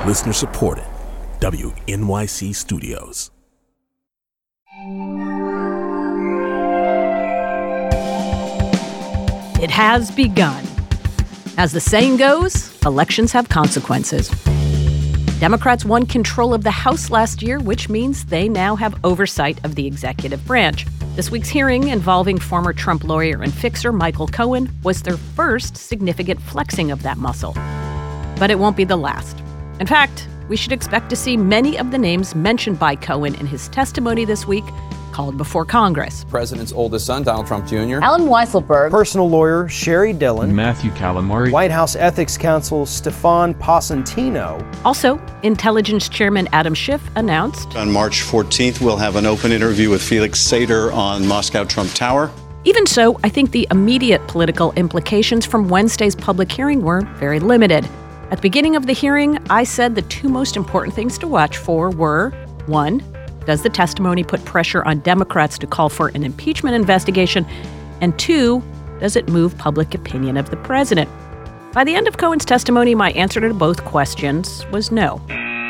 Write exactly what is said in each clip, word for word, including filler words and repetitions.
Listener supported. W N Y C Studios. It has begun. As the saying goes, elections have consequences. Democrats won control of the House last year, which means they now have oversight of the executive branch. This week's hearing involving former Trump lawyer and fixer Michael Cohen was their first significant flexing of that muscle. But it won't be the last. In fact, we should expect to see many of the names mentioned by Cohen in his testimony this week called before Congress. President's oldest son, Donald Trump Junior Alan Weisselberg. Personal lawyer Sherry Dillon. Matthew Calamari. White House Ethics Counsel Stefan Passantino. Also, Intelligence Chairman Adam Schiff announced on March fourteenth, we'll have an open interview with Felix Sater on Moscow Trump Tower. Even so, I think the immediate political implications from Wednesday's public hearing were very limited. At the beginning of the hearing, I said the two most important things to watch for were, one, does the testimony put pressure on Democrats to call for an impeachment investigation? And two, does it move public opinion of the president? By the end of Cohen's testimony, my answer to both questions was no.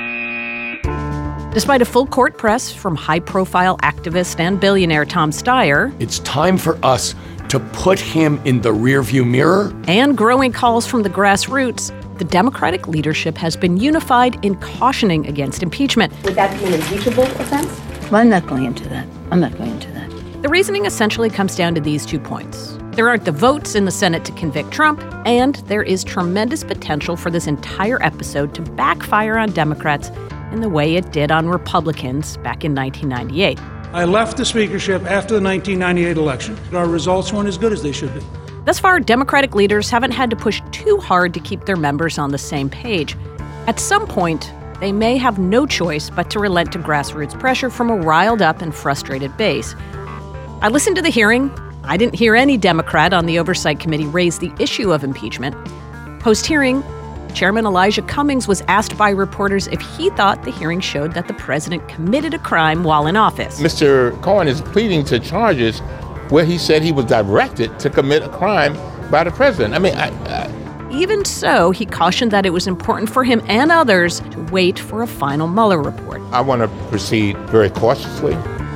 Despite a full court press from high-profile activist and billionaire Tom Steyer, it's time for us to put him in the rearview mirror, and growing calls from the grassroots, the Democratic leadership has been unified in cautioning against impeachment. Would that be an impeachable offense? Well, I'm not going into that. I'm not going into that. The reasoning essentially comes down to these two points. There aren't the votes in the Senate to convict Trump, and there is tremendous potential for this entire episode to backfire on Democrats in the way it did on Republicans back in nineteen ninety-eight. I left the speakership after the nineteen ninety-eight election. Our results weren't as good as they should be. Thus far, Democratic leaders haven't had to push too hard to keep their members on the same page. At some point, they may have no choice but to relent to grassroots pressure from a riled up and frustrated base. I listened to the hearing. I didn't hear any Democrat on the Oversight Committee raise the issue of impeachment. Post-hearing, Chairman Elijah Cummings was asked by reporters if he thought the hearing showed that the president committed a crime while in office. Mister Cohen is pleading to charges where he said he was directed to commit a crime by the president. I mean, I, I... Even so, he cautioned that it was important for him and others to wait for a final Mueller report. I want to proceed very cautiously.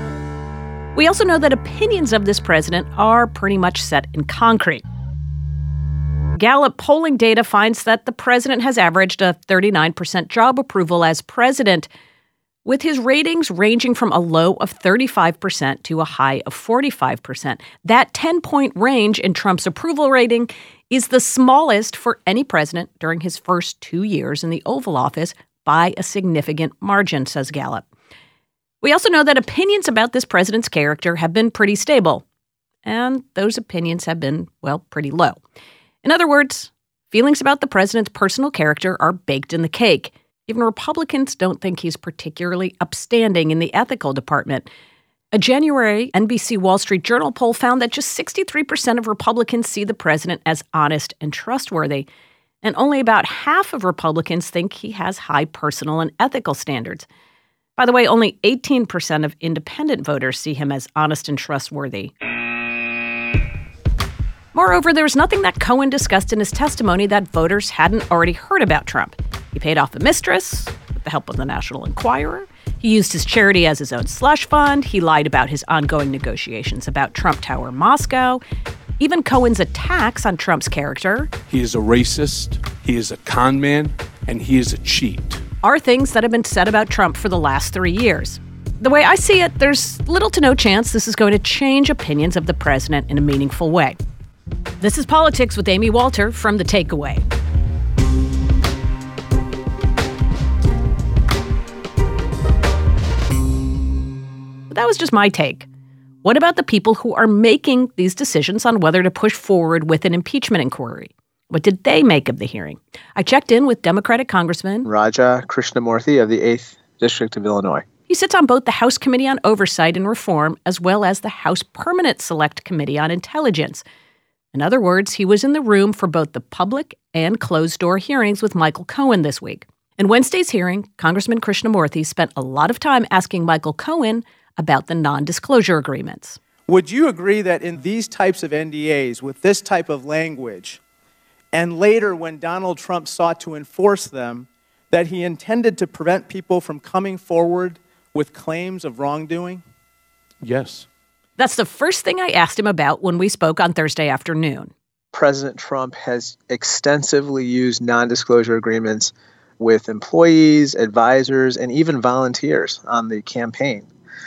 We also know that opinions of this president are pretty much set in concrete. Gallup polling data finds that the president has averaged a thirty-nine percent job approval as president, with his ratings ranging from a low of thirty-five percent to a high of forty-five percent. That ten-point range in Trump's approval rating is the smallest for any president during his first two years in the Oval Office by a significant margin, says Gallup. We also know that opinions about this president's character have been pretty stable, and those opinions have been, well, pretty low. In other words, feelings about the president's personal character are baked in the cake. Even Republicans don't think he's particularly upstanding in the ethical department. A January N B C Wall Street Journal poll found that just sixty-three percent of Republicans see the president as honest and trustworthy, and only about half of Republicans think he has high personal and ethical standards. By the way, only eighteen percent of independent voters see him as honest and trustworthy. Moreover, there was nothing that Cohen discussed in his testimony that voters hadn't already heard about Trump. He paid off a mistress with the help of the National Enquirer. He used his charity as his own slush fund. He lied about his ongoing negotiations about Trump Tower Moscow. Even Cohen's attacks on Trump's character. He is a racist, he is a con man, and he is a cheat. Are things that have been said about Trump for the last three years. The way I see it, there's little to no chance this is going to change opinions of the president in a meaningful way. This is Politics with Amy Walter from The Takeaway. But that was just my take. What about the people who are making these decisions on whether to push forward with an impeachment inquiry? What did they make of the hearing? I checked in with Democratic Congressman Raja Krishnamurthy of the eighth District of Illinois. He sits on both the House Committee on Oversight and Reform as well as the House Permanent Select Committee on Intelligence. In other words, he was in the room for both the public and closed-door hearings with Michael Cohen this week. In Wednesday's hearing, Congressman Krishnamurthy spent a lot of time asking Michael Cohen about the non-disclosure agreements. Would you agree that in these types of N D As, with this type of language, and later when Donald Trump sought to enforce them, that he intended to prevent people from coming forward with claims of wrongdoing? Yes. That's the first thing I asked him about when we spoke on Thursday afternoon. President Trump has extensively used non-disclosure agreements with employees, advisors, and even volunteers on the campaign.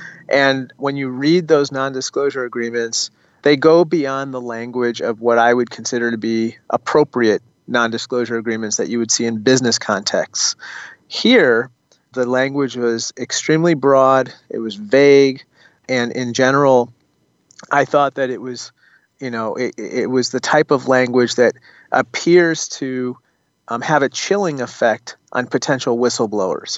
And when you read those non-disclosure agreements, they go beyond the language of what I would consider to be appropriate non-disclosure agreements that you would see in business contexts. Here, the language was extremely broad, it was vague, and in general, I thought that it was, you know, it, it was the type of language that appears to um, have a chilling effect on potential whistleblowers.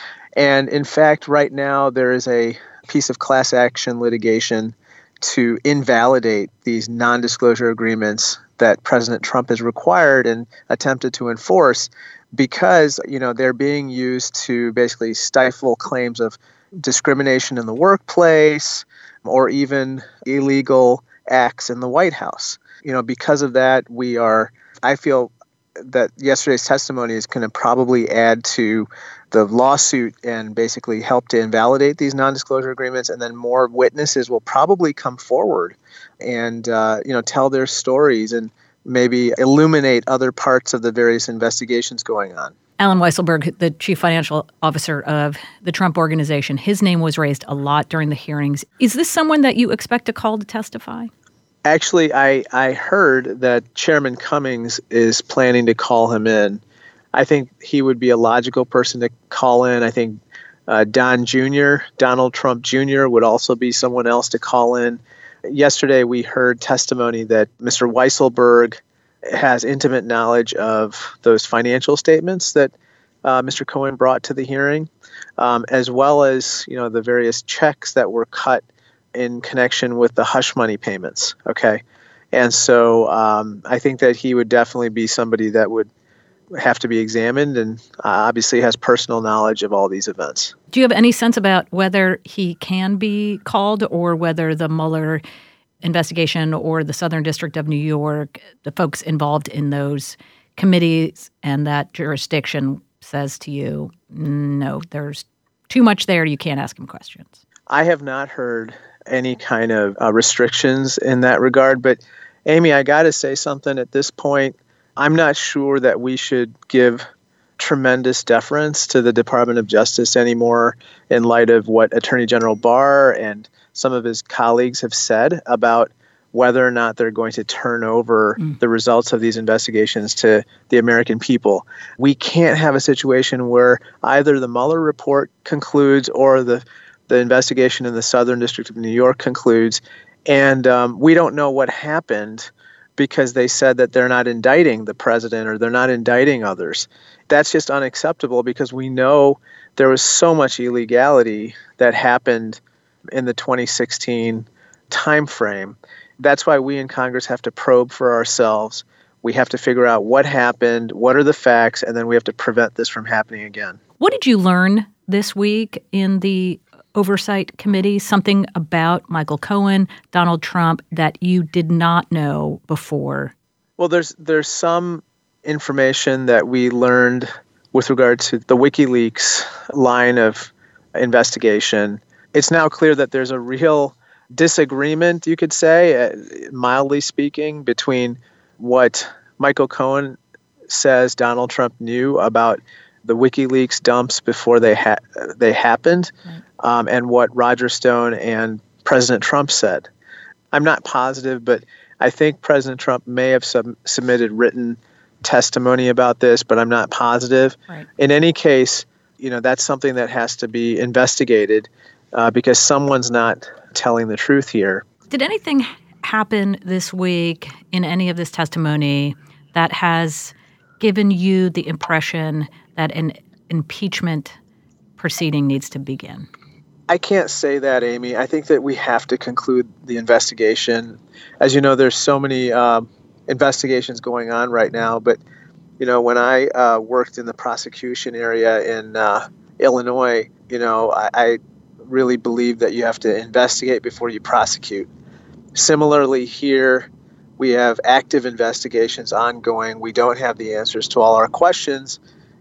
And in fact, right now, there is a piece of class action litigation to invalidate these non-disclosure agreements that President Trump has required and attempted to enforce because, you know, they're being used to basically stifle claims of discrimination in the workplace or even illegal acts in the White House. You know, because of that, we are, I feel that yesterday's testimony is going to probably add to the lawsuit and basically help to invalidate these non-disclosure agreements, and then more witnesses will probably come forward and uh, you know tell their stories and maybe illuminate other parts of the various investigations going on. Allen Weisselberg, the chief financial officer of the Trump Organization, his name was raised a lot during the hearings. Is this someone that you expect to call to testify? Actually, I, I heard that Chairman Cummings is planning to call him in. I think he would be a logical person to call in. I think uh, Don Junior, Donald Trump Junior would also be someone else to call in. Yesterday, we heard testimony that Mister Weisselberg has intimate knowledge of those financial statements that uh, Mister Cohen brought to the hearing, um, as well as, you know, the various checks that were cut in connection with the hush money payments. Okay. And so um, I think that he would definitely be somebody that would have to be examined and uh, obviously has personal knowledge of all these events. Do you have any sense about whether he can be called or whether the Mueller investigation or the Southern District of New York, the folks involved in those committees and that jurisdiction says to you, no, there's too much there, you can't ask him questions? I have not heard any kind of uh, restrictions in that regard. But Amy, I got to say something at this point. I'm not sure that we should give tremendous deference to the Department of Justice anymore in light of what Attorney General Barr and some of his colleagues have said about whether or not they're going to turn over mm. the results of these investigations to the American people. We can't have a situation where either the Mueller report concludes or the the investigation in the Southern District of New York concludes, and um, we don't know what happened because they said that they're not indicting the president or they're not indicting others. That's just unacceptable because we know there was so much illegality that happened in the twenty sixteen timeframe. That's why we in Congress have to probe for ourselves. We have to figure out what happened, what are the facts, and then we have to prevent this from happening again. What did you learn this week in the Oversight Committee, something about Michael Cohen, Donald Trump that you did not know before? Well, there's there's some information that we learned with regard to the WikiLeaks line of investigation. It's now clear that there's a real disagreement, you could say, uh, mildly speaking, between what Michael Cohen says Donald Trump knew about the WikiLeaks dumps before they ha- they happened, right. um, and what Roger Stone and President Trump said. I'm not positive, but I think President Trump may have sub- submitted written testimony about this, but I'm not positive. Right. In any case, you know, that's something that has to be investigated uh, because someone's not telling the truth here. Did anything happen this week in any of this testimony that has given you the impression that an impeachment proceeding needs to begin? I can't say that, Amy. I think that we have to conclude the investigation. As you know, there's so many um, investigations going on right now. But, you know, when I uh, worked in the prosecution area in uh, Illinois, you know, I, I really believe that you have to investigate before you prosecute. Similarly, here, we have active investigations ongoing. We don't have the answers to all our questions.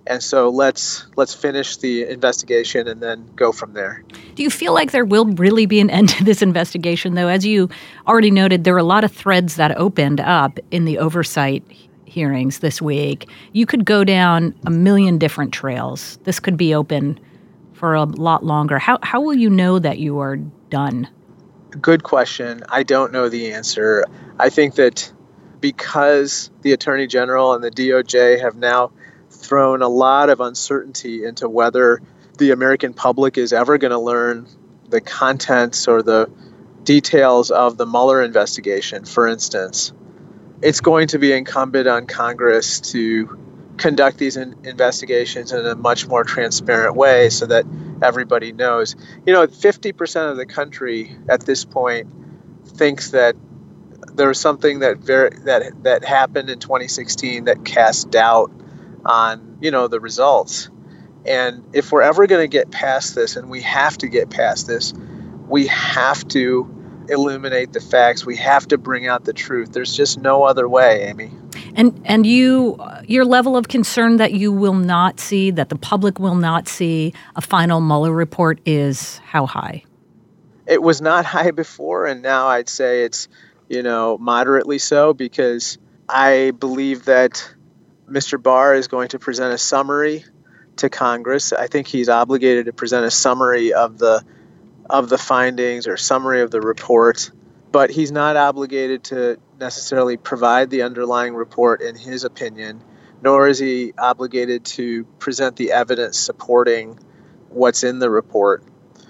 And so let's let's finish the investigation and then go from there. Do you feel like there will really be an end to this investigation, though? As you already noted, there were a lot of threads that opened up in the oversight hearings this week. You could go down a million different trails. This could be open for a lot longer. How how will you know that you are done? Good question. I don't know the answer. I think that because the Attorney General and the D O J have now thrown a lot of uncertainty into whether the American public is ever going to learn the contents or the details of the Mueller investigation, for instance, it's going to be incumbent on Congress to conduct these in- investigations in a much more transparent way so that everybody knows. You know, fifty percent of the country at this point thinks that there was something that very, that that happened in twenty sixteen that cast doubt on, you know, the results. And if we're ever going to get past this, and we have to get past this, we have to illuminate the facts. We have to bring out the truth. There's just no other way, Amy. And and you, your level of concern that you will not see, that the public will not see a final Mueller report is how high? It was not high before, and now I'd say it's, you know, moderately so, because I believe that Mister Barr is going to present a summary to Congress. I think he's obligated to present a summary of the of the findings or summary of the report, but he's not obligated to necessarily provide the underlying report in his opinion, nor is he obligated to present the evidence supporting what's in the report.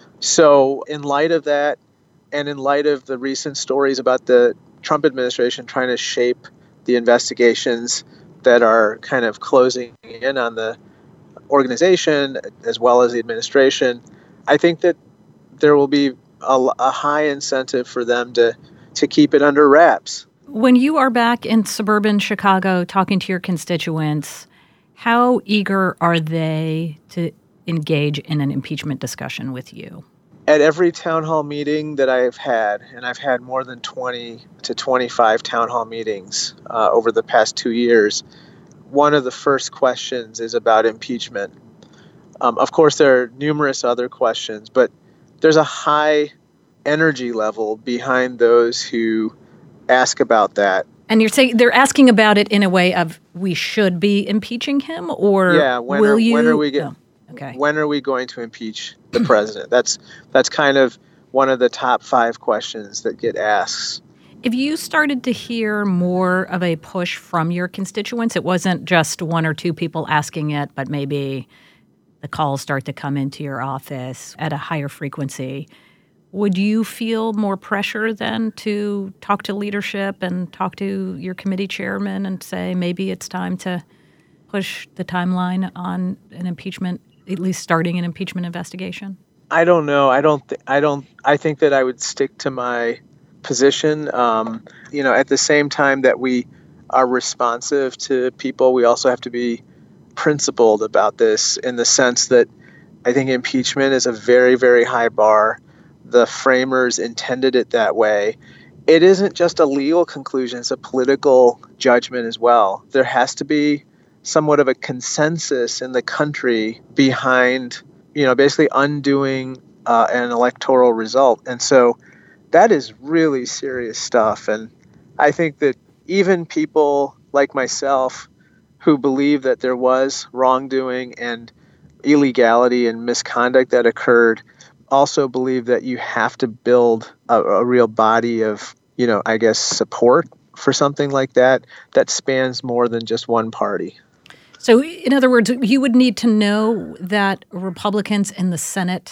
So in light of that, and in light of the recent stories about the Trump administration trying to shape the investigations that are kind of closing in on the organization as well as the administration, I think that there will be a, a high incentive for them to, to keep it under wraps. When you are back in suburban Chicago talking to your constituents, how eager are they to engage in an impeachment discussion with you? At every town hall meeting that I've had, and I've had more than twenty to twenty-five town hall meetings uh, over the past two years, one of the first questions is about impeachment. Um, of course, there are numerous other questions, but there's a high energy level behind those who ask about that. And you're saying they're asking about it in a way of we should be impeaching him, or yeah, when will are, you? When are we get, oh, okay. When are we going to impeach the president? That's that's kind of one of the top five questions that get asked. If you started to hear more of a push from your constituents, it wasn't just one or two people asking it, but maybe the calls start to come into your office at a higher frequency, would you feel more pressure then to talk to leadership and talk to your committee chairman and say maybe it's time to push the timeline on an impeachment, at least starting an impeachment investigation? I don't know. I don't. Th- I don't. I think that I would stick to my position. Um, you know, at the same time that we are responsive to people, we also have to be principled about this in the sense that I think impeachment is a very, very high bar. The framers intended it that way. It isn't just a legal conclusion, it's a political judgment as well. There has to be somewhat of a consensus in the country behind, you know, basically undoing uh, an electoral result. And so that is really serious stuff. And I think that even people like myself who believe that there was wrongdoing and illegality and misconduct that occurred also believe that you have to build a, a real body of, you know, I guess, support for something like that that spans more than just one party. So, in other words, you would need to know that Republicans in the Senate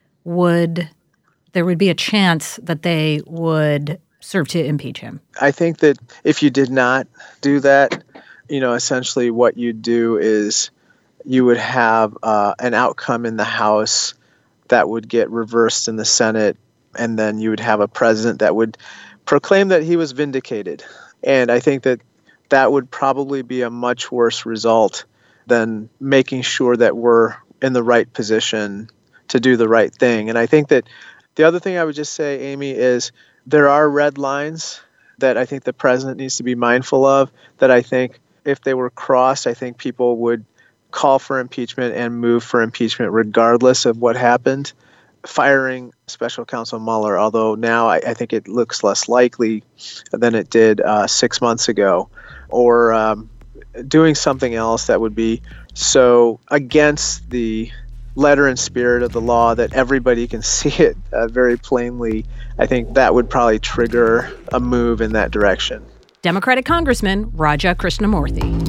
would, there would be a chance that they would serve to impeach him. I think that if you did not do that, you know, essentially what you'd do is you would have uh, an outcome in the House that would get reversed in the Senate, and then you would have a president that would proclaim that he was vindicated. And I think that that would probably be a much worse result than making sure that we're in the right position to do the right thing. And I think that the other thing I would just say, Amy, is there are red lines that I think the president needs to be mindful of, that I think if they were crossed, I think people would call for impeachment and move for impeachment regardless of what happened. Firing Special Counsel Mueller, although now I, I think it looks less likely than it did uh, six months ago, or um, doing something else that would be so against the letter and spirit of the law that everybody can see it uh, very plainly, I think that would probably trigger a move in that direction. Democratic Congressman Raja Krishnamoorthi.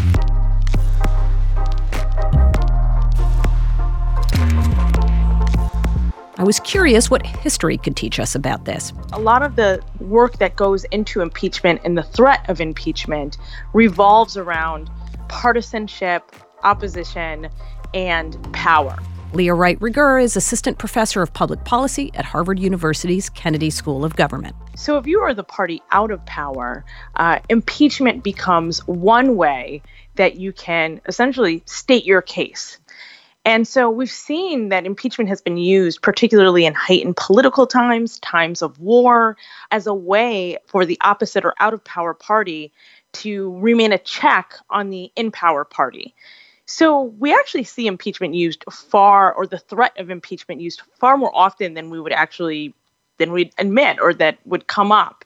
I was curious what history could teach us about this. A lot of the work that goes into impeachment and the threat of impeachment revolves around partisanship, opposition, and power. Leah Wright Rigueur is assistant professor of public policy at Harvard University's Kennedy School of Government. So if you are the party out of power, uh, impeachment becomes one way that you can essentially state your case. And so we've seen that impeachment has been used, particularly in heightened political times, times of war, as a way for the opposite or out of power party to remain a check on the in power party. So we actually see impeachment used far, or the threat of impeachment used far more often than we would actually, than we'd admit or that would come up.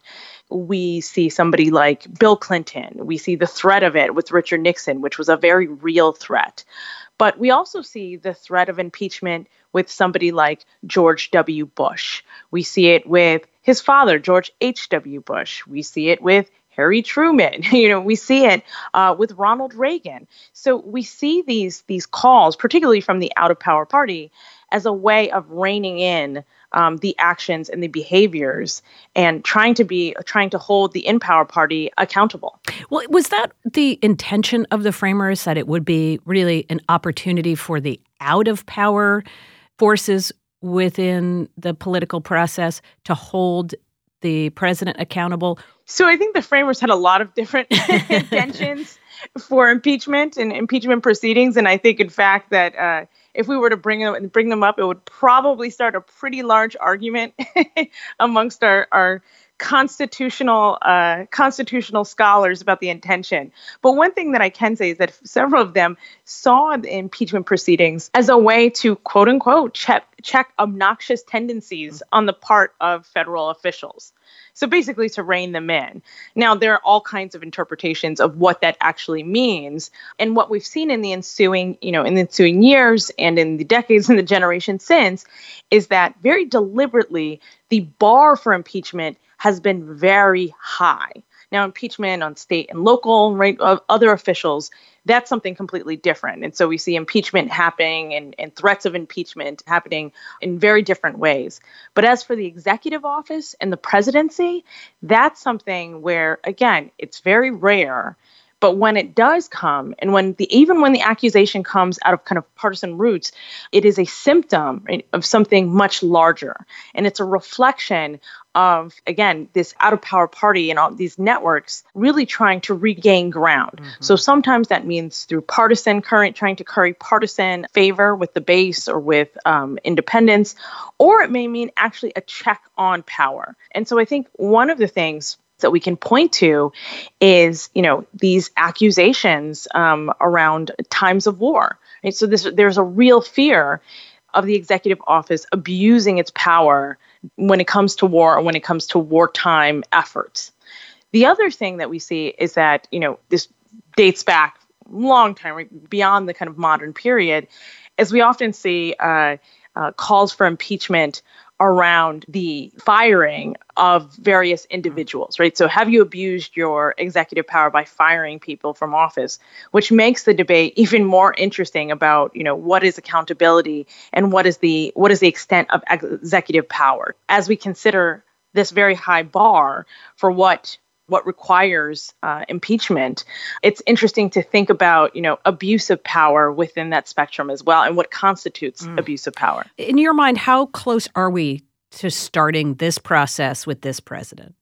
We see somebody like Bill Clinton. We see the threat of it with Richard Nixon, which was a very real threat. But we also see the threat of impeachment with somebody like George W. Bush. We see it with his father, George H W. Bush. We see it with Harry Truman. You know, we see it uh, with Ronald Reagan. So we see these these calls, particularly from the out of power party, as a way of reining in um, the actions and the behaviors and trying to be trying to hold the in power party accountable. Well, was that the intention of the framers, that it would be really an opportunity for the out of power forces within the political process to hold the president accountable? So I think the framers had a lot of different intentions for impeachment and impeachment proceedings. And I think, in fact, that uh, if we were to bring them, bring them up, it would probably start a pretty large argument amongst our, our constitutional uh, constitutional scholars about the intention. But one thing that I can say is that several of them saw the impeachment proceedings as a way to, quote unquote, check, check obnoxious tendencies on the part of federal officials. So basically to rein them in. Now, there are all kinds of interpretations of what that actually means. And what we've seen in the ensuing, you know, in the ensuing years and in the decades and the generation since is that very deliberately the bar for impeachment has been very high. Now, impeachment on state and local, right, of other officials, that's something completely different. And so we see impeachment happening and, and threats of impeachment happening in very different ways. But as for the executive office and the presidency, that's something where, again, it's very rare. But when it does come, and when the even when the accusation comes out of kind of partisan roots, it is a symptom, right, of something much larger. And it's a reflection of, again, this out of power party and all these networks really trying to regain ground. Mm-hmm. So sometimes that means through partisan current, trying to curry partisan favor with the base or with um, independents, or it may mean actually a check on power. And so I think one of the things that we can point to is, you know, these accusations um, around times of war. Right? So this, there's a real fear of the executive office abusing its power when it comes to war or when it comes to wartime efforts. The other thing that we see is that, you know, this dates back a long time, right, beyond the kind of modern period, as we often see uh, uh, calls for impeachment around the firing of various individuals, right? So have you abused your executive power by firing people from office, which makes the debate even more interesting about, you know, what is accountability and what is the what is the extent of ex- executive power as we consider this very high bar for what what requires uh, impeachment. It's interesting to think about, you know, abuse of power within that spectrum as well, and what constitutes mm. abuse of power. In your mind, how close are we to starting this process with this president?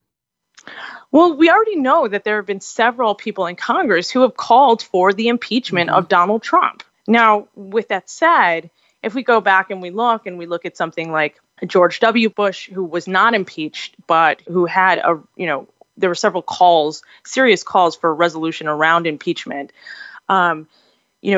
Well, we already know that there have been several people in Congress who have called for the impeachment mm-hmm. of Donald Trump. Now, with that said, if we go back and we look and we look at something like George W. Bush, who was not impeached, but who had a, you know, there were several calls, serious calls for a resolution around impeachment. Um, you know,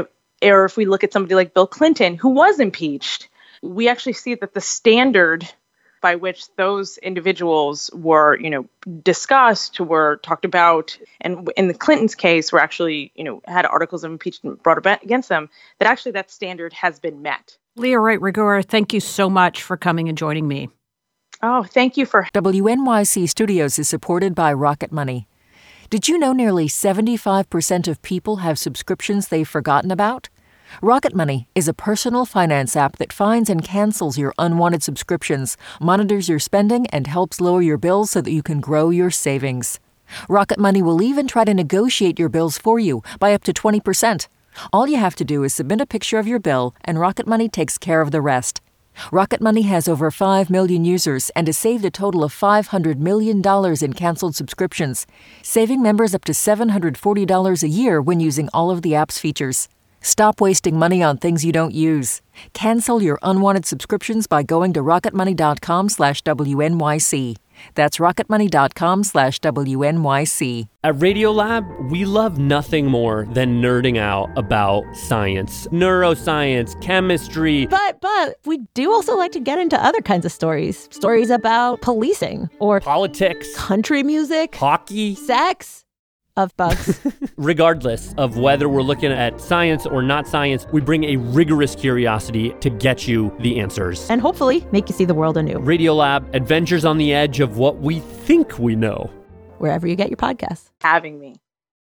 or if we look at somebody like Bill Clinton, who was impeached, we actually see that the standard by which those individuals were, you know, discussed, were talked about, and in the Clintons' case, were actually, you know, had articles of impeachment brought against them, that actually that standard has been met. Leah Wright Rigueur, thank you so much for coming and joining me. Oh, thank you for... W N Y C Studios is supported by Rocket Money. Did you know nearly seventy-five percent of people have subscriptions they've forgotten about? Rocket Money is a personal finance app that finds and cancels your unwanted subscriptions, monitors your spending, and helps lower your bills so that you can grow your savings. Rocket Money will even try to negotiate your bills for you by up to twenty percent. All you have to do is submit a picture of your bill, and Rocket Money takes care of the rest. Rocket Money has over five million users and has saved a total of five hundred million dollars in canceled subscriptions, saving members up to seven hundred forty dollars a year when using all of the app's features. Stop wasting money on things you don't use. Cancel your unwanted subscriptions by going to rocketmoney.com slash WNYC. That's rocketmoney.com slash WNYC. At Radiolab, we love nothing more than nerding out about science, neuroscience, chemistry. But, but we do also like to get into other kinds of stories. Stories about policing or politics, country music, hockey, sex. Of bugs. Regardless of whether we're looking at science or not science, we bring a rigorous curiosity to get you the answers. And hopefully make you see the world anew. Radiolab, adventures on the edge of what we think we know. Wherever you get your podcasts. Having me.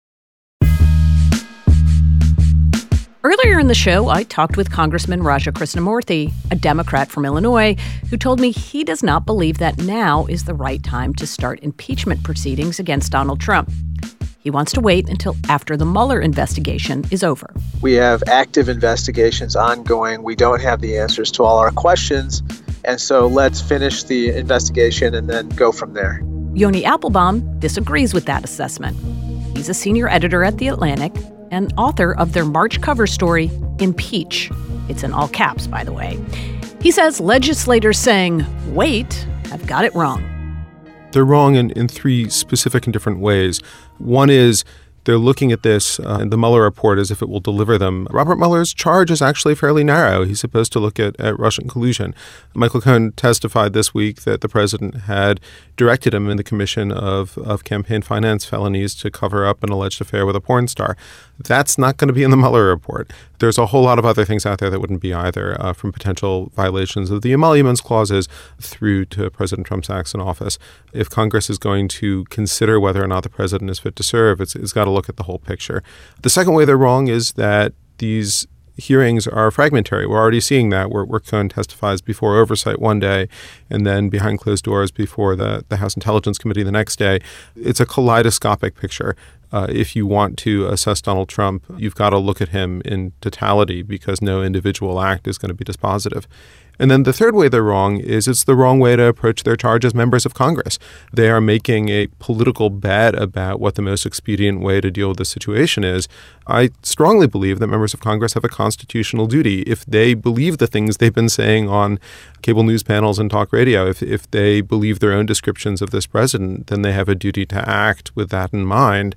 Earlier in the show, I talked with Congressman Raja Krishnamoorthi, a Democrat from Illinois, who told me he does not believe that now is the right time to start impeachment proceedings against Donald Trump. He wants to wait until after the Mueller investigation is over. We have active investigations ongoing. We don't have the answers to all our questions. And so let's finish the investigation and then go from there. Yoni Applebaum disagrees with that assessment. He's a senior editor at The Atlantic and author of their March cover story, Impeach. It's in all caps, by the way. He says legislators saying, wait, have got it wrong. They're wrong in, in three specific and different ways. One is they're looking at this, uh, the Mueller report, as if it will deliver them. Robert Mueller's charge is actually fairly narrow. He's supposed to look at, at Russian collusion. Michael Cohen testified this week that the president had directed him in the commission of, of campaign finance felonies to cover up an alleged affair with a porn star. That's not going to be in the Mueller report. There's a whole lot of other things out there that wouldn't be either, uh, from potential violations of the emoluments clauses through to President Trump's acts in office. If Congress is going to consider whether or not the president is fit to serve, it's, it's got to look at the whole picture. The second way they're wrong is that these hearings are fragmentary. We're already seeing that, where, where Cohen testifies before oversight one day and then behind closed doors before the, the House Intelligence Committee the next day. It's a kaleidoscopic picture. Uh, if you want to assess Donald Trump, you've got to look at him in totality because no individual act is going to be dispositive. And then the third way they're wrong is it's the wrong way to approach their charge as members of Congress. They are making a political bet about what the most expedient way to deal with the situation is. I strongly believe that members of Congress have a constitutional duty. If they believe the things they've been saying on cable news panels and talk radio, if, if they believe their own descriptions of this president, then they have a duty to act with that in mind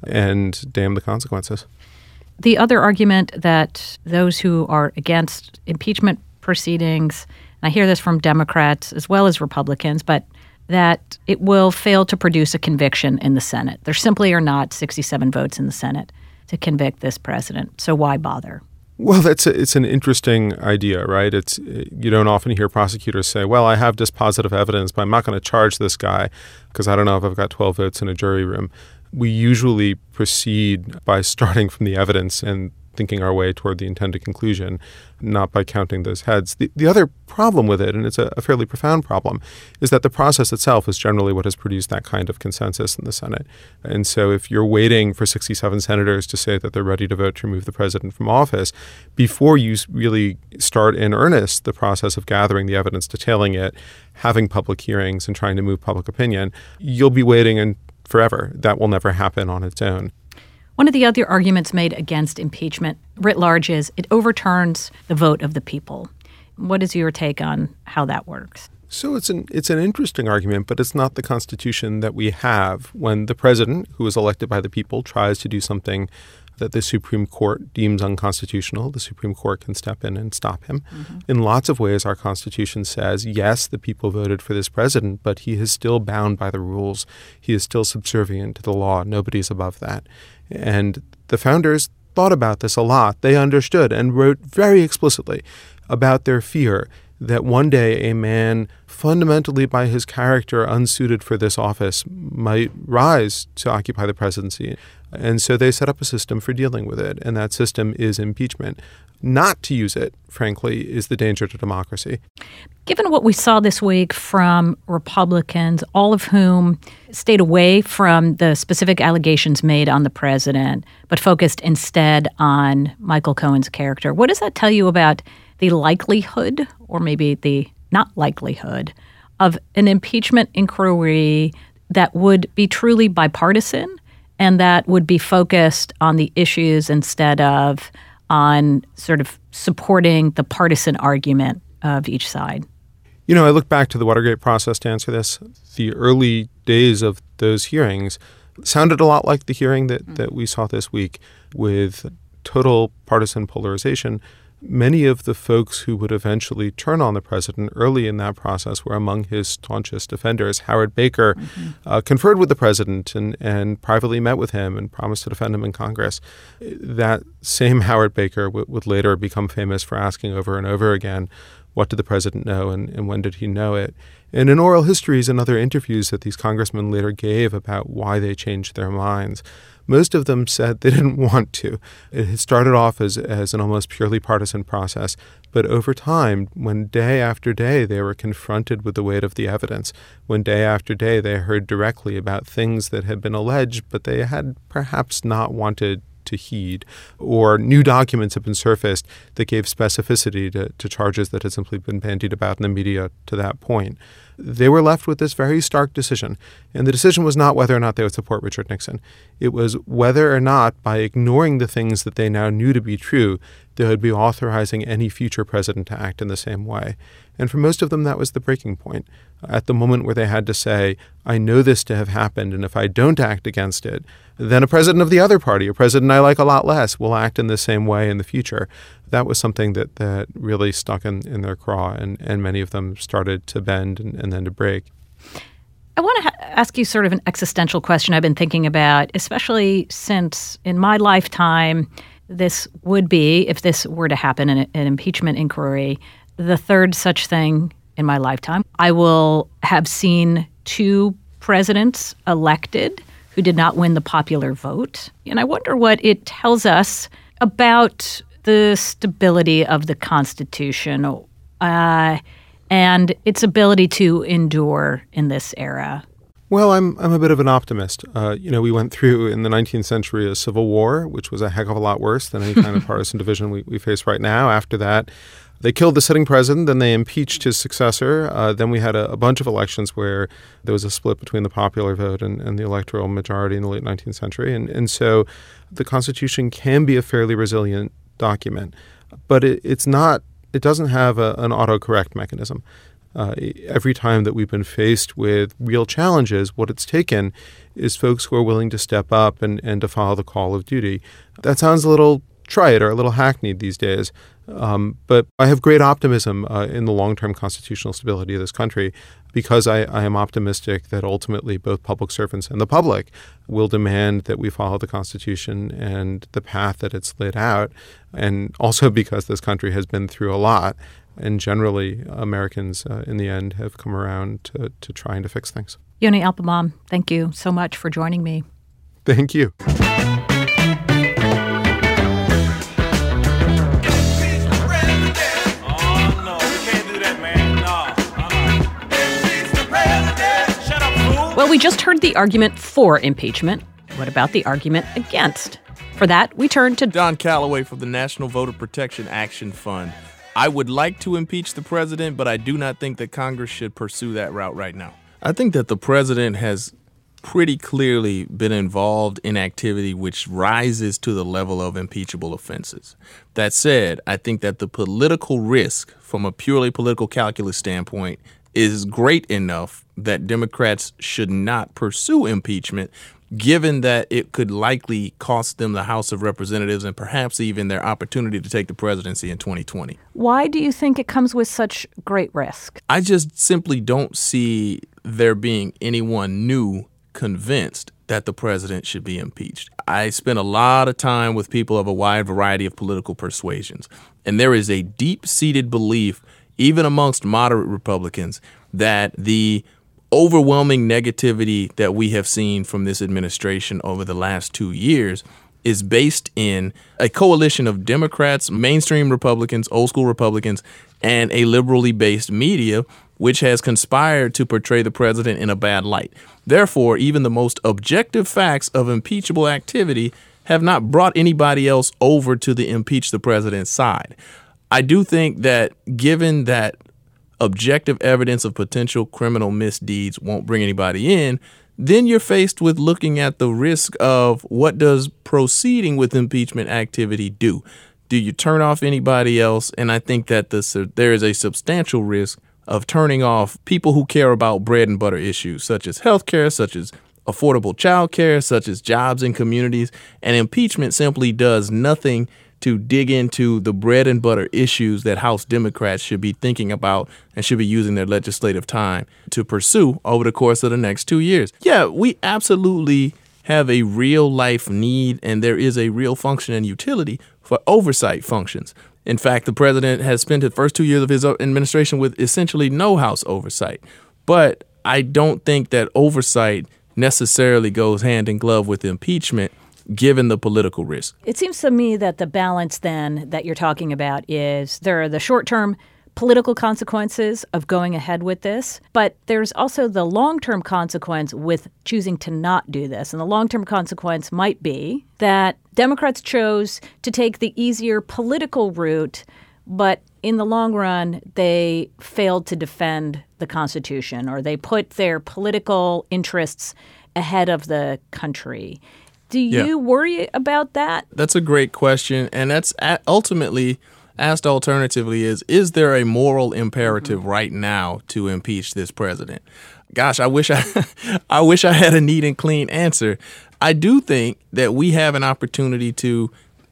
and damn the consequences. The other argument that those who are against impeachment proceedings, and I hear this from Democrats as well as Republicans, but that it will fail to produce a conviction in the Senate. There simply are not sixty-seven votes in the Senate to convict this president. So why bother? Well, that's a, it's an interesting idea, right? It's you don't often hear prosecutors say, well, I have dispositive evidence, but I'm not going to charge this guy because I don't know if I've got twelve votes in a jury room. We usually proceed by starting from the evidence and thinking our way toward the intended conclusion, not by counting those heads. The, the other problem with it, and it's a, a fairly profound problem, is that the process itself is generally what has produced that kind of consensus in the Senate. And so if you're waiting for sixty-seven senators to say that they're ready to vote to remove the president from office, before you really start in earnest the process of gathering the evidence, detailing it, having public hearings, and trying to move public opinion, you'll be waiting and forever. That will never happen on its own. One of the other arguments made against impeachment writ large is it overturns the vote of the people. What is your take on how that works? So it's an it's an interesting argument, but it's not the Constitution that we have when the president, who is elected by the people, tries to do something that the Supreme Court deems unconstitutional, the Supreme Court can step in and stop him. Mm-hmm. In lots of ways, our Constitution says, yes, the people voted for this president, but he is still bound by the rules. He is still subservient to the law. Nobody's above that. And the founders thought about this a lot. They understood and wrote very explicitly about their fear that one day a man fundamentally by his character unsuited for this office might rise to occupy the presidency. And so they set up a system for dealing with it, and that system is impeachment. Not to use it, frankly, is the danger to democracy. Given what we saw this week from Republicans, all of whom stayed away from the specific allegations made on the president, but focused instead on Michael Cohen's character, what does that tell you about the likelihood, or maybe the not likelihood, of an impeachment inquiry that would be truly bipartisan and that would be focused on the issues instead of on sort of supporting the partisan argument of each side? You know, I look back to the Watergate process to answer this. The early days of those hearings sounded a lot like the hearing that, mm. that we saw this week, with total partisan polarization. Many of the folks who would eventually turn on the president early in that process were among his staunchest defenders. Howard Baker mm-hmm. uh, conferred with the president and, and privately met with him and promised to defend him in Congress. That same Howard Baker w- would later become famous for asking over and over again, what did the president know and, and when did he know it? And in oral histories and other interviews that these congressmen later gave about why they changed their minds, most of them said they didn't want to. It had started off as, as an almost purely partisan process, but over time, when day after day they were confronted with the weight of the evidence, when day after day they heard directly about things that had been alleged, but they had perhaps not wanted to heed, or new documents have been surfaced that gave specificity to, to charges that had simply been bandied about in the media to that point, they were left with this very stark decision. And the decision was not whether or not they would support Richard Nixon. It was whether or not, by ignoring the things that they now knew to be true, they would be authorizing any future president to act in the same way. And for most of them, that was the breaking point. At the moment where they had to say, I know this to have happened, and if I don't act against it, then a president of the other party, a president I like a lot less, will act in the same way in the future. That was something that, that really stuck in, in their craw, and, and many of them started to bend and, and then to break. I want to ha- ask you sort of an existential question I've been thinking about, especially since in my lifetime, this would be, if this were to happen, an, an impeachment inquiry, the third such thing in my lifetime. I will have seen two presidents elected who did not win the popular vote. And I wonder what it tells us about the stability of the Constitution uh, and its ability to endure in this era. Well, I'm I'm a bit of an optimist. Uh, you know, we went through in the nineteenth century a civil war, which was a heck of a lot worse than any kind of partisan division we, we face right now. After that, they killed the sitting president, then they impeached his successor. Uh, then we had a, a bunch of elections where there was a split between the popular vote and, and the electoral majority in the late nineteenth century. And, and so the Constitution can be a fairly resilient document, but it, it's not, it doesn't have a, an autocorrect mechanism. Uh, every time that we've been faced with real challenges, what it's taken is folks who are willing to step up and, and to follow the call of duty. That sounds a little trite or a little hackneyed these days, um, but I have great optimism uh, in the long-term constitutional stability of this country because I, I am optimistic that ultimately both public servants and the public will demand that we follow the Constitution and the path that it's laid out, and also because this country has been through a lot. And generally, Americans, uh, in the end, have come around to, to trying to fix things. Yoni Appelbaum, thank you so much for joining me. Thank you. Well, we just heard the argument for impeachment. What about the argument against? For that, we turn to Don Calloway from the National Voter Protection Action Fund. I would like to impeach the president, but I do not think that Congress should pursue that route right now. I think that the president has pretty clearly been involved in activity which rises to the level of impeachable offenses. That said, I think that the political risk from a purely political calculus standpoint is great enough that Democrats should not pursue impeachment, given that it could likely cost them the House of Representatives and perhaps even their opportunity to take the presidency in twenty twenty. Why do you think it comes with such great risk? I just simply don't see there being anyone new convinced that the president should be impeached. I spent a lot of time with people of a wide variety of political persuasions, and there is a deep-seated belief, even amongst moderate Republicans, that the overwhelming negativity that we have seen from this administration over the last two years is based in a coalition of Democrats, mainstream Republicans, old school Republicans, and a liberally based media, which has conspired to portray the president in a bad light. Therefore, even the most objective facts of impeachable activity have not brought anybody else over to the impeach the president side. I do think that given that objective evidence of potential criminal misdeeds won't bring anybody in, then you're faced with looking at the risk of what does proceeding with impeachment activity do? Do you turn off anybody else? And I think that the, there is a substantial risk of turning off people who care about bread and butter issues, such as health care, such as affordable child care, such as jobs in communities. And impeachment simply does nothing to dig into the bread and butter issues that House Democrats should be thinking about and should be using their legislative time to pursue over the course of the next two years. Yeah, we absolutely have a real life need, and there is a real function and utility for oversight functions. In fact, the president has spent the first two years of his administration with essentially no House oversight. But I don't think that oversight necessarily goes hand in glove with impeachment, given the political risk. It seems to me that the balance then that you're talking about is there are the short-term political consequences of going ahead with this, but there's also the long-term consequence with choosing to not do this. And the long-term consequence might be that Democrats chose to take the easier political route, but in the long run, they failed to defend the Constitution, or they put their political interests ahead of the country. Do you yeah. worry about that? That's a great question. And that's ultimately asked alternatively is, is there a moral imperative mm-hmm. right now to impeach this president? Gosh, I wish I, I wish I had a neat and clean answer. I do think that we have an opportunity to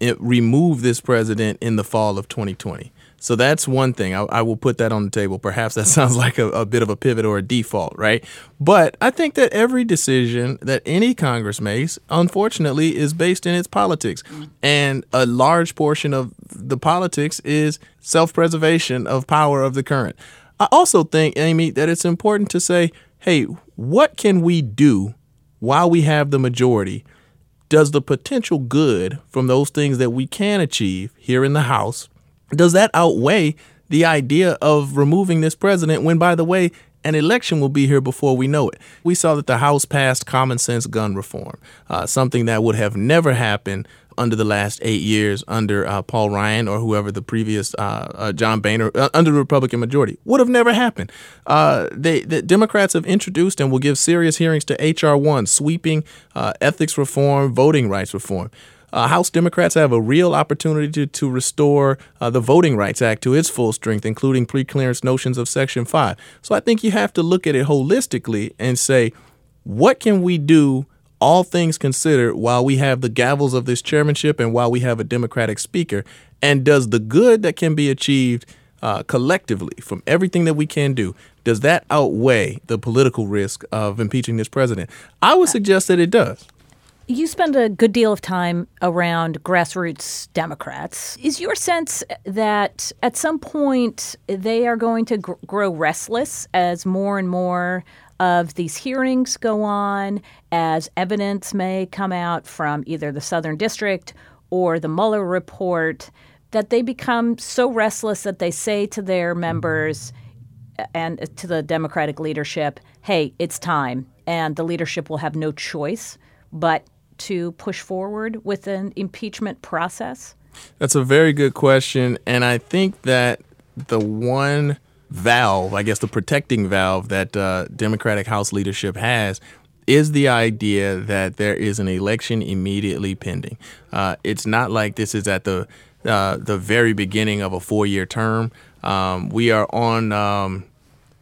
remove this president in the fall of twenty twenty. So that's one thing. I, I will put that on the table. Perhaps that sounds like a, a bit of a pivot or a default, right? But I think that every decision that any Congress makes, unfortunately, is based in its politics. And a large portion of the politics is self-preservation of power of the current. I also think, Amy, that it's important to say, hey, what can we do while we have the majority? Does the potential good from those things that we can achieve here in the House, does that outweigh the idea of removing this president when, by the way, an election will be here before we know it? We saw that the House passed common sense gun reform, uh, something that would have never happened under the last eight years under uh, Paul Ryan or whoever the previous uh, uh, John Boehner, uh, under the Republican majority. Would have never happened. Uh, they, the Democrats have introduced and will give serious hearings to H R one, sweeping uh, ethics reform, voting rights reform. Uh, House Democrats have a real opportunity to, to restore uh, the Voting Rights Act to its full strength, including preclearance notions of Section five. So I think you have to look at it holistically and say, what can we do, all things considered, while we have the gavels of this chairmanship and while we have a Democratic speaker? And does the good that can be achieved uh, collectively from everything that we can do, does that outweigh the political risk of impeaching this president? I would suggest that it does. You spend a good deal of time around grassroots Democrats. Is your sense that at some point they are going to gr- grow restless as more and more of these hearings go on, as evidence may come out from either the Southern District or the Mueller report, that they become so restless that they say to their members and to the Democratic leadership, hey, it's time, and the leadership will have no choice but to push forward with an impeachment process? That's a very good question. And I think that the one valve, I guess the protecting valve that uh, Democratic House leadership has is the idea that there is an election immediately pending. Uh, it's not like this is at the uh, the very beginning of a four-year term. Um, we are on um,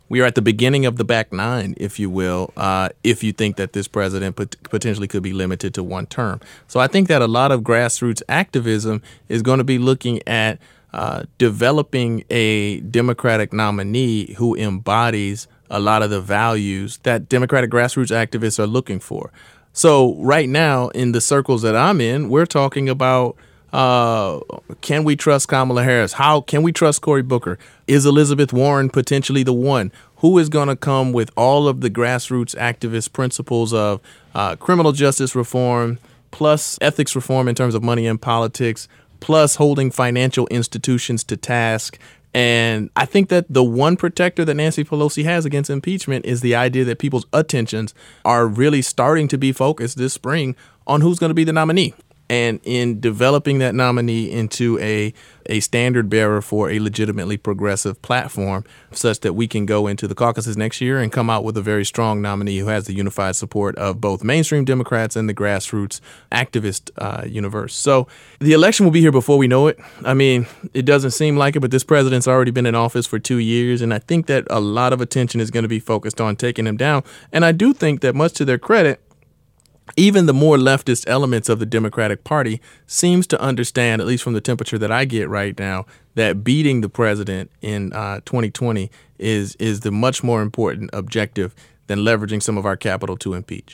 we are at the beginning of the back nine, if you will, uh, if you think that this president pot- potentially could be limited to one term. So I think that a lot of grassroots activism is going to be looking at uh, developing a Democratic nominee who embodies a lot of the values that Democratic grassroots activists are looking for. So right now, in the circles that I'm in, we're talking about uh, can we trust Kamala Harris? How can we trust Cory Booker? Is Elizabeth Warren potentially the one? Who is going to come with all of the grassroots activist principles of uh, criminal justice reform, plus ethics reform in terms of money in politics, plus holding financial institutions to task? And I think that the one protector that Nancy Pelosi has against impeachment is the idea that people's attentions are really starting to be focused this spring on who's going to be the nominee. And in developing that nominee into a a standard bearer for a legitimately progressive platform such that we can go into the caucuses next year and come out with a very strong nominee who has the unified support of both mainstream Democrats and the grassroots activist uh, universe. So the election will be here before we know it. I mean, it doesn't seem like it, but this president's already been in office for two years. And I think that a lot of attention is going to be focused on taking him down. And I do think that, much to their credit, even the more leftist elements of the Democratic Party seems to understand, at least from the temperature that I get right now, that beating the president in uh, twenty twenty is is the much more important objective than leveraging some of our capital to impeach.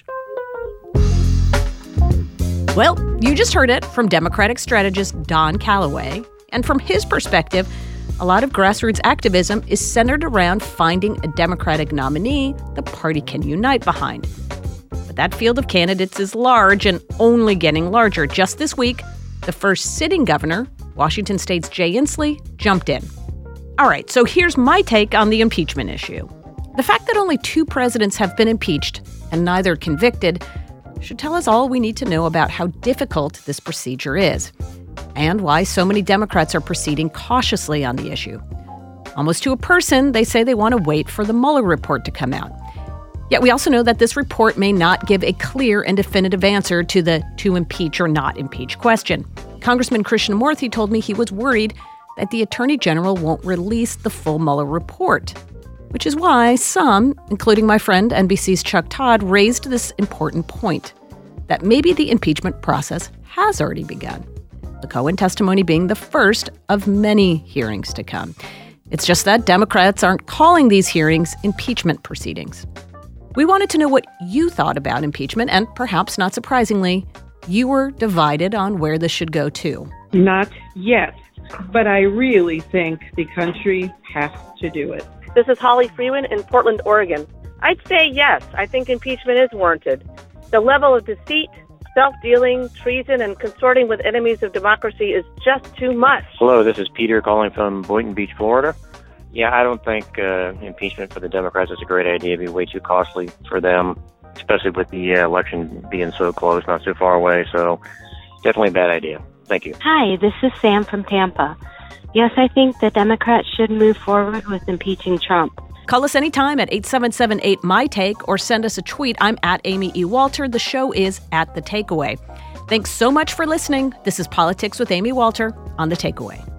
Well, you just heard it from Democratic strategist Don Calloway. And from his perspective, a lot of grassroots activism is centered around finding a Democratic nominee the party can unite behind. That field of candidates is large and only getting larger. Just this week, the first sitting governor, Washington State's Jay Inslee, jumped in. All right, so here's my take on the impeachment issue. The fact that only two presidents have been impeached and neither convicted should tell us all we need to know about how difficult this procedure is and why so many Democrats are proceeding cautiously on the issue. Almost to a person, they say they want to wait for the Mueller report to come out. Yet we also know that this report may not give a clear and definitive answer to the to impeach or not impeach question. Congressman Krishnamurthy told me he was worried that the Attorney General won't release the full Mueller report, which is why some, including my friend N B C's Chuck Todd, raised this important point, that maybe the impeachment process has already begun, the Cohen testimony being the first of many hearings to come. It's just that Democrats aren't calling these hearings impeachment proceedings. We wanted to know what you thought about impeachment, and perhaps not surprisingly, you were divided on where this should go to. Not yet, but I really think the country has to do it. This is Holly Freeman in Portland, Oregon. I'd say yes, I think impeachment is warranted. The level of deceit, self-dealing, treason, and consorting with enemies of democracy is just too much. Hello, this is Peter calling from Boynton Beach, Florida. Yeah, I don't think uh, impeachment for the Democrats is a great idea. It'd be way too costly for them, especially with the uh, election being so close, not so far away. So definitely a bad idea. Thank you. Hi, this is Sam from Tampa. Yes, I think the Democrats should move forward with impeaching Trump. Call us anytime at eight seven seven eight, M Y T A K E or send us a tweet. I'm at Amy E. Walter. The show is at The Takeaway. Thanks so much for listening. This is Politics with Amy Walter on The Takeaway.